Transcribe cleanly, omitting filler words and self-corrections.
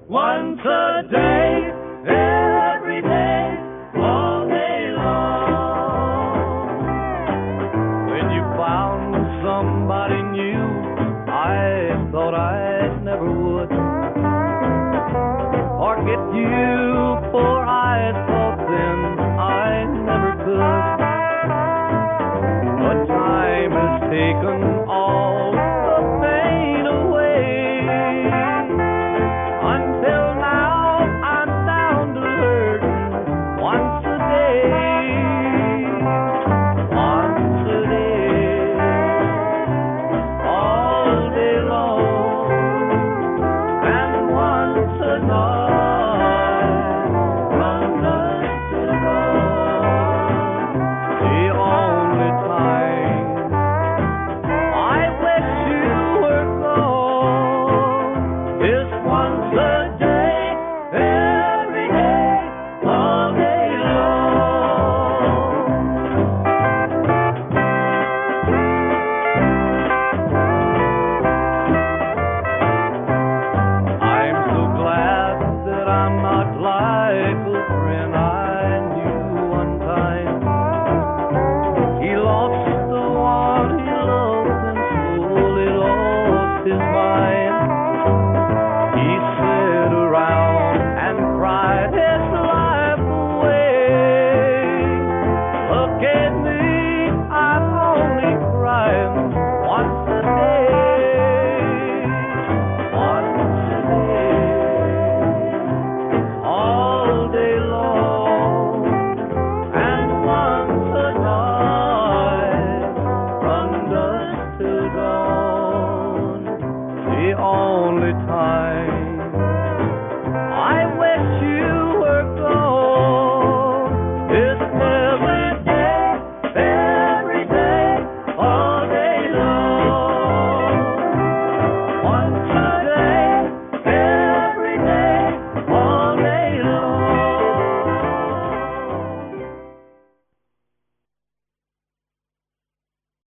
once a day, every day, all day long. When you found somebody new, I thought I never would forget you, for I thought then I never could. But time has taken all the pain away. Until now I'm down to hurting once a day. Once a day, all day long, and once a night from dusk to dawn. The only time I wish you were gone is once a day.